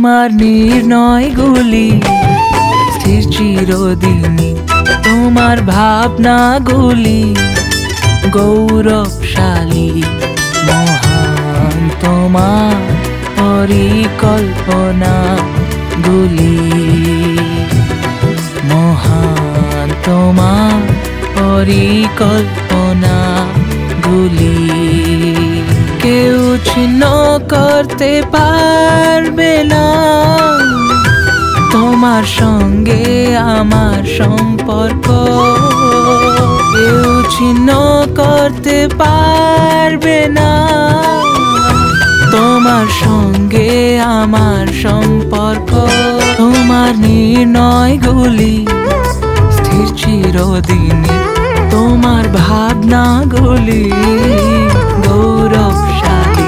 তোমার নির্ণয়গুলি স্থির চিরদিনই, তোমার ভাবনাগুলি গৌরবশালী। মহান তোমার পরিকল্পনাগুলি, মহান তোমার পরিকল্পনাগুলি। কেউ ছিন্ন করতে পারবে না তোমার সঙ্গে আমার সম্পর্ক। কেউ ছিন্ন করতে পারবে না তোমার সঙ্গে আমার সম্পর্ক। তোমার নির্ণয়গুলি স্থির চিরদিনই, তোমার ভাবনাগুলি গৌরবশালী।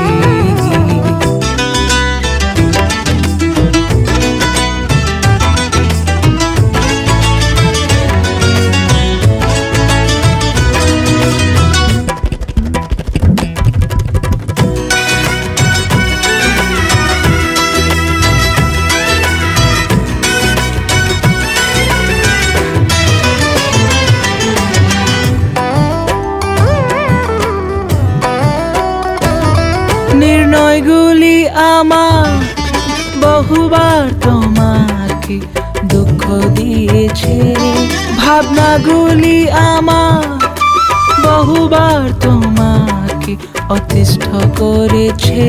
নির্ণয়গুলি আমার বহুবার তোমাকে দুঃখ দিয়েছে, ভাবনাগুলি আমার বহুবার তোমাকে অতিষ্ঠ করেছে।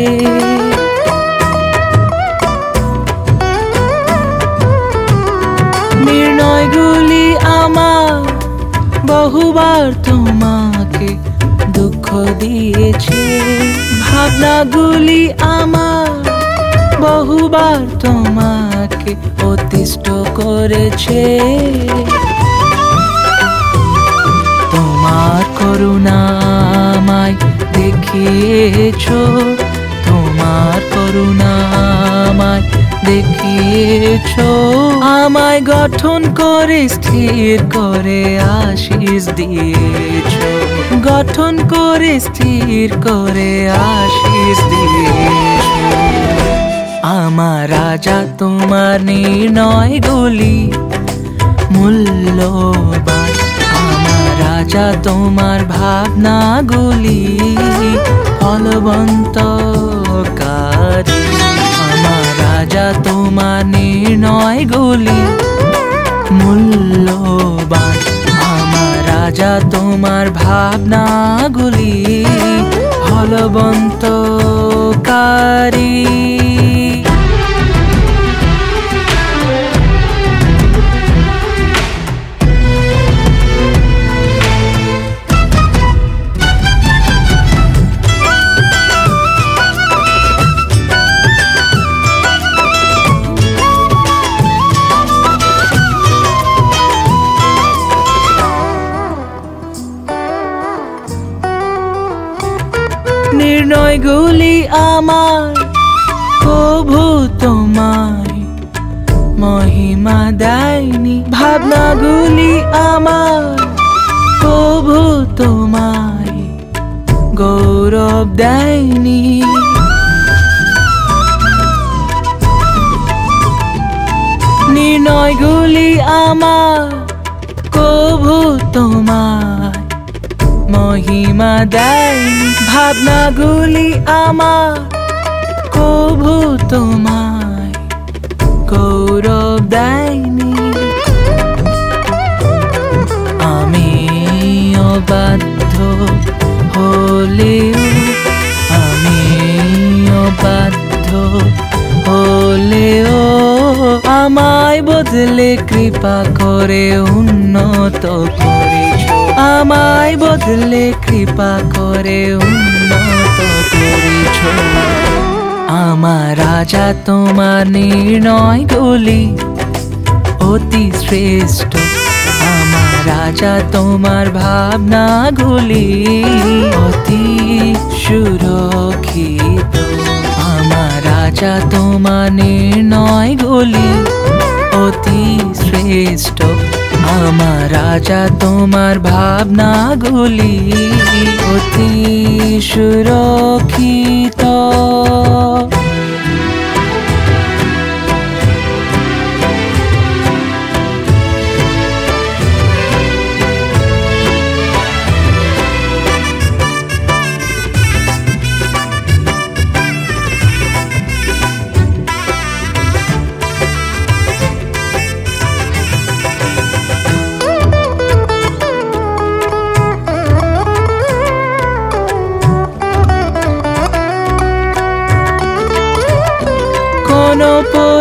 নির্ণয়গুলি আমার বহুবার তোমাকে দুঃখ দিয়েছে, ভাবনাগুলি আমার বহুবার তোমাকে অতিষ্ঠ করেছে। তোমার করুণা আমায় দেখিয়েছ, তোমার করুণা আমায় দেখিয়েছ। আমায় গঠন করে স্থির করে আশিস দিয়েছ, গঠন করে স্থির করে আশিস দিয়েছ। আমার রাজা তোমার নির্ণয়গুলি মূল্যবান, আমার রাজা তোমার ভাবনাগুলি ফলবন্তকারী। আমার রাজা তোমার নির্ণয়গুলি মূল্যবান, আমার রাজা তোমার ভাবনাগুলি ফলবন্তকারী। নির্ণয়গুলি আমার কভু তোমায় মহিমা দেয়নি, ভাবনাগুলি আমার কভু তোমায় গৌরব দেয়নি। নির্ণয়গুলি আমার কভু তোমায় মহিমা দেয়নি, ভাবনাগুলি আমার কভু তোমায় গৌরব দেয়নি। আমি অবাধ্য হলেও, আমি অবাধ্য হলেও আমায় বদলে কৃপা করে উন্নত করেছ, আমায় বদলে কৃপা করে উন্নত করেছ। আমার রাজা তোমার নির্ণয়গুলি অতি শ্রেষ্ঠ, আমার রাজা তোমার ভাবনাগুলি অতি সুরক্ষিত। আমার রাজা তোমার নির্ণয়গুলি অতি শ্রেষ্ঠ, আমার রাজা তোমার ভাবনাগুলি অতি সুরক্ষিত।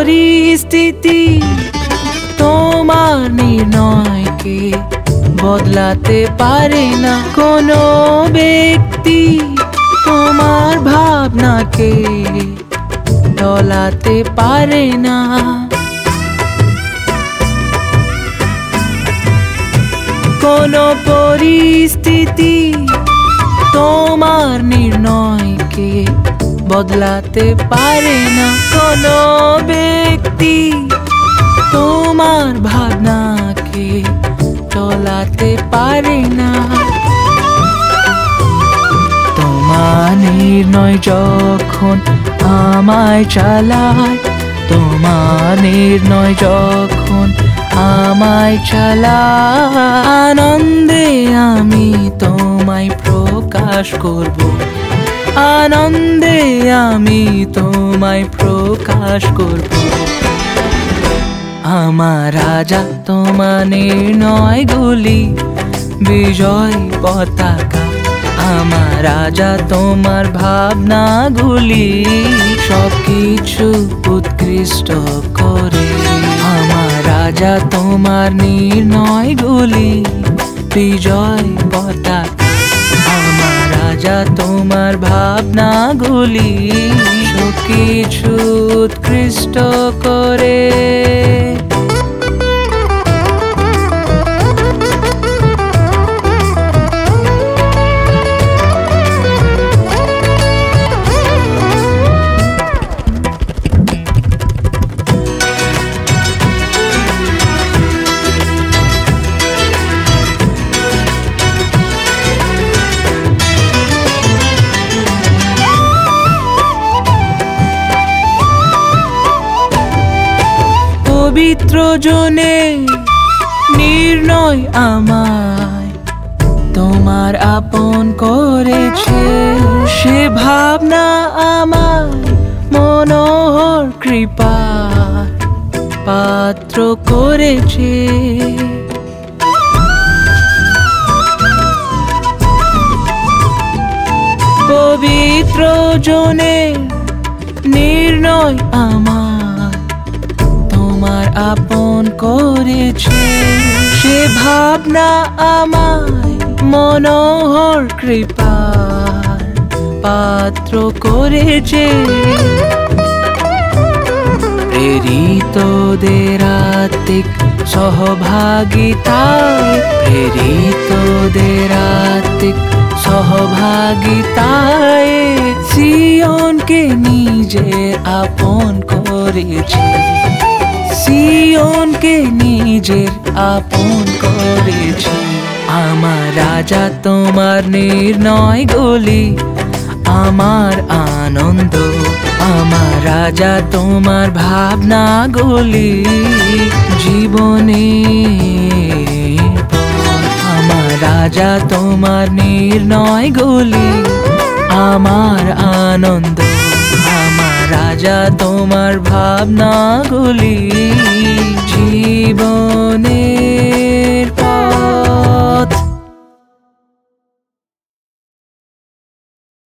পরিস্থিতি তোমার নির্ণয়কে বদলাতে পারে না, কোনো ব্যক্তি তোমার ভাবনাকে টলাতে পারে না। কোনো পরিস্থিতি তোমার নির্ণয়কে বদলাতে পারে না, কোনো ব্যক্তি তোমার ভাবনাকে টলাতে পারে না। তোমার নির্ণয় যখন আমায় চালায়, তোমার নির্ণয় যখন আমায় চালায়, আনন্দে আমি তোমায় প্রকাশ করব, আনন্দে আমি তোমায় প্রকাশ করব। আমার রাজা তোমার নির্ণয়গুলি বিজয় পতাকা, আমার রাজা তোমার ভাবনাগুলি সবকিছু উৎকৃষ্ট করে। আমার রাজা তোমার নির্ণয়গুলি বিজয় পতাকা, আমার রাজা তোমার ভাবনাগুলি সবকিছু উৎকৃষ্ট করে। পবিত্র জনে নির্ণয় আমায় তোমার আপন করেছে, সে ভাবনা আমায় মনোহর কৃপা পাত্র করেছে। পবিত্র জনে নির্ণয় আমায় তোমার আপন করেছে, সে ভাবনা আমায় মনোহর কৃপার পাত্র করেছে। প্রেরিতদের আত্মিক সহভাগিতায়, প্রেরিতদের আত্মিক সহভাগিতায় সিয়নকে নিজের আপন করেছে, সিয়নকে নিজের আপন করেছে। আমার রাজা তোমার নির্ণয়গুলি আমার আনন্দ, আমার রাজা তোমার ভাবনাগুলি জীবনের পথ। আমার রাজা তোমার নির্ণয়গুলি আমার আনন্দ, আমার রাজা তোমার ভাবনাগুলি জীবনের